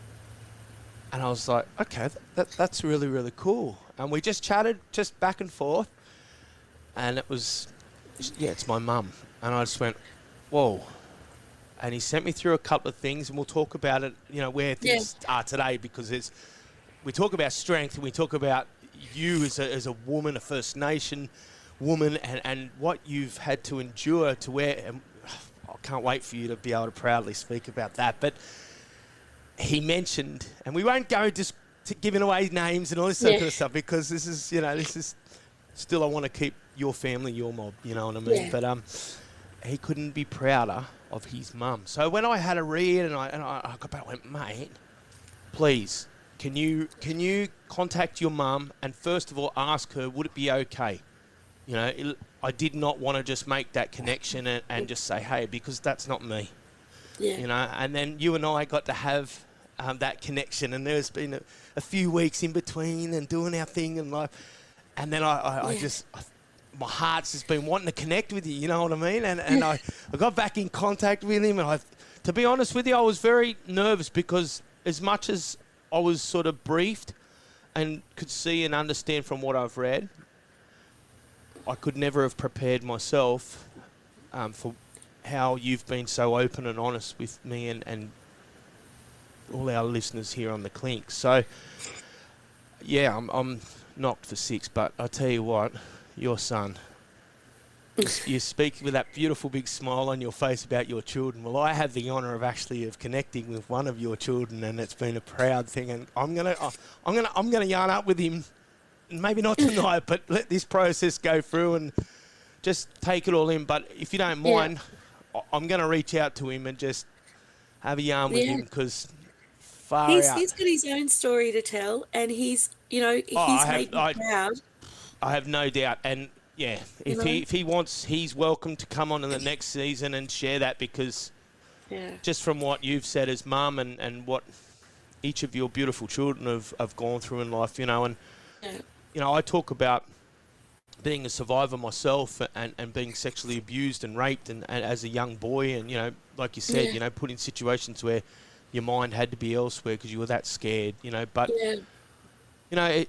And I was like, okay, that's really, really cool. And we just chatted just back and forth. And it was, yeah, it's my mum. And I just went, whoa. And he sent me through a couple of things, and we'll talk about it, you know, where things are today, because we talk about strength, and we talk about you as a woman, a First Nation woman, and what you've had to endure to where, and I can't wait for you to be able to proudly speak about that. But he mentioned, and we won't go just to giving away names and all this sort of stuff, because this is still, I want to keep your family, your mob, you know what I mean? Yeah. But he couldn't be prouder of his mum. So when I had a read and I got back, I went, mate, please, can you contact your mum and first of all ask her, would it be okay? You know, I did not want to just make that connection and just say, hey, because that's not me. Yeah. You know, and then you and I got to have that connection, and there's been a few weeks in between and doing our thing in life. And then I my heart's just been wanting to connect with you, you know what I mean? And I got back in contact with him, and to be honest with you, I was very nervous, because as much as I was sort of briefed and could see and understand from what I've read, I could never have prepared myself for how you've been so open and honest with me and all our listeners here on the Clink. So, yeah, I'm knocked for six, but I tell you what, your son, you speak with that beautiful big smile on your face about your children. Well, I had the honour of connecting with one of your children, and it's been a proud thing. And I'm gonna yarn up with him, maybe not tonight, but let this process go through and just take it all in. But if you don't mind, I'm going to reach out to him and just have a yarn with him, because he's got his own story to tell, and he's made me proud. I have no doubt. And, yeah, if he wants, he's welcome to come on in the next season and share that, because just from what you've said as mum and what each of your beautiful children have gone through in life, you know, and, you know, I talk about being a survivor myself and being sexually abused and raped and as a young boy, and, you know, like you said, you know, put in situations where your mind had to be elsewhere because you were that scared, you know, but, you know,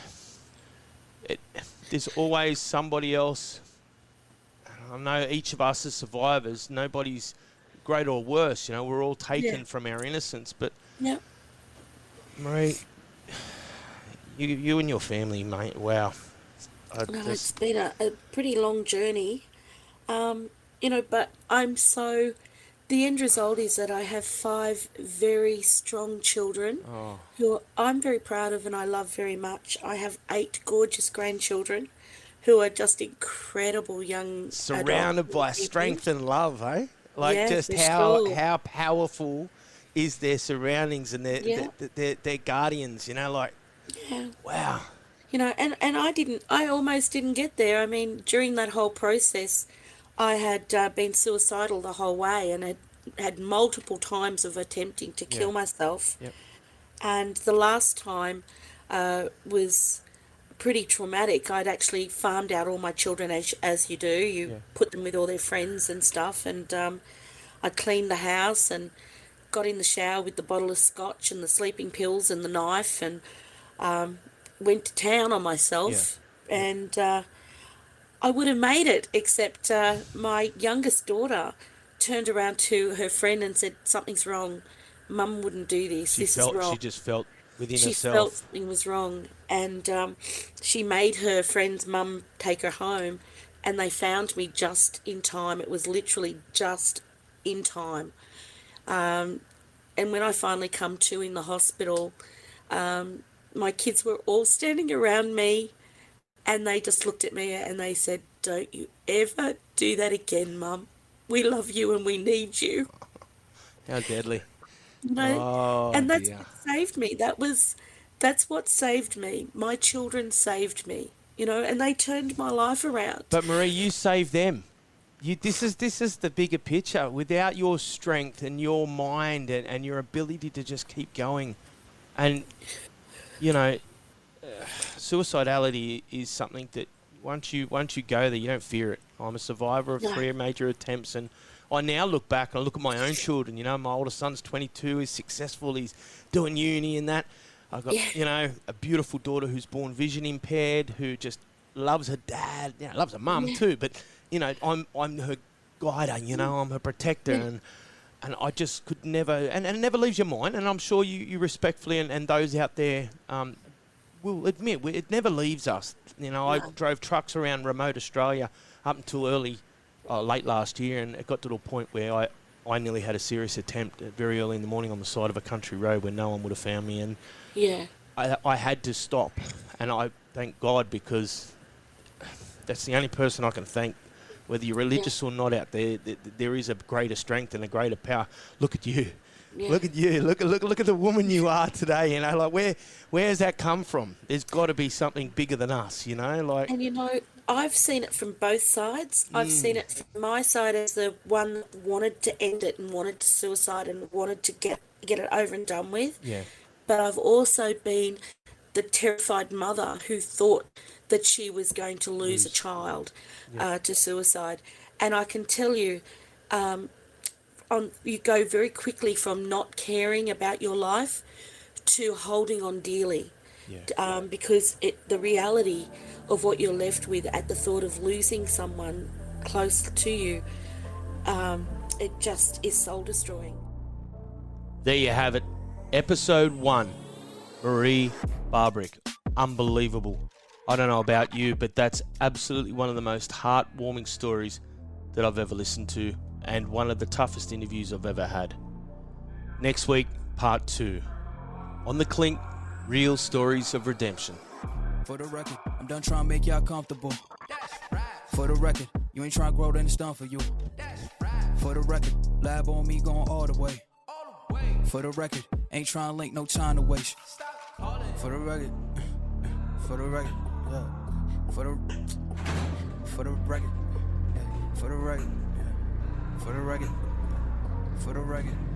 there's always somebody else. I know each of us as survivors, nobody's great or worse, you know, we're all taken from our innocence, but Marie, you and your family, mate, wow. It's been a pretty long journey, you know, but the end result is that I have 5 very strong children who I'm very proud of and I love very much. I have 8 gorgeous grandchildren who are just incredible young surrounded by people. Strength and love, eh? Like, just how powerful is their surroundings and their guardians, you know, like, wow. You know, and I almost didn't get there. I mean, during that whole process, I had been suicidal the whole way and had multiple times of attempting to kill myself. Yep. And the last time was pretty traumatic. I'd actually farmed out all my children, as you do. You put them with all their friends and stuff. And I cleaned the house and got in the shower with the bottle of scotch and the sleeping pills and the knife and went to town on myself. And I would have made it, except my youngest daughter turned around to her friend and said, something's wrong. Mum wouldn't do this. This is wrong. She just felt within herself. She felt something was wrong. And she made her friend's mum take her home, and they found me just in time. It was literally just in time. And when I finally come to in the hospital, my kids were all standing around me, and they just looked at me and they said, don't you ever do that again, Mum. We love you and we need you. How deadly. You know? And that's what saved me. That was that's what saved me. My children saved me, and they turned my life around. But Marie, you saved them. This is the bigger picture. Without your strength and your mind and your ability to just keep going, and suicidality is something that once you go there, you don't fear it. I'm a survivor of 3 major attempts, and I now look back and I look at my own children. My oldest son's 22, he's successful, he's doing uni and that. I've got a beautiful daughter who's born vision impaired, who just loves her dad, loves her mum too, but I'm her guider, I'm her protector, and I just could never, and it never leaves your mind, and I'm sure you respectfully and those out there will admit, it never leaves us. I drove trucks around remote Australia up until late last year, and it got to the point where I nearly had a serious attempt very early in the morning on the side of a country road where no one would have found me, and I had to stop, and I thank God, because that's the only person I can thank. Whether you're religious or not out there, there is a greater strength and a greater power. Look at you. Yeah. Look at you. Look at the woman you are today. Where has that come from? There's got to be something bigger than us, And I've seen it from both sides. I've seen it from my side as the one that wanted to end it and wanted to suicide and wanted to get it over and done with. Yeah. But I've also been the terrified mother who thought that she was going to lose a child to suicide. And I can tell you, you go very quickly from not caring about your life to holding on dearly, because the reality of what you're left with at the thought of losing someone close to you, it just is soul-destroying. There you have it. Episode 1, Marie Barbrick. Unbelievable. I don't know about you, but that's absolutely one of the most heartwarming stories that I've ever listened to, and one of the toughest interviews I've ever had. Next week, part 2. On the Clink, Real Stories of Redemption. For the record, I'm done trying to make y'all comfortable. For the record, you ain't trying to grow, then it's done for you. For the record, lab on me going all the way. For the record, ain't trying to link, no time to waste. For the record, for the record, yeah. For the record, yeah. For the record, yeah. For the record, for the record.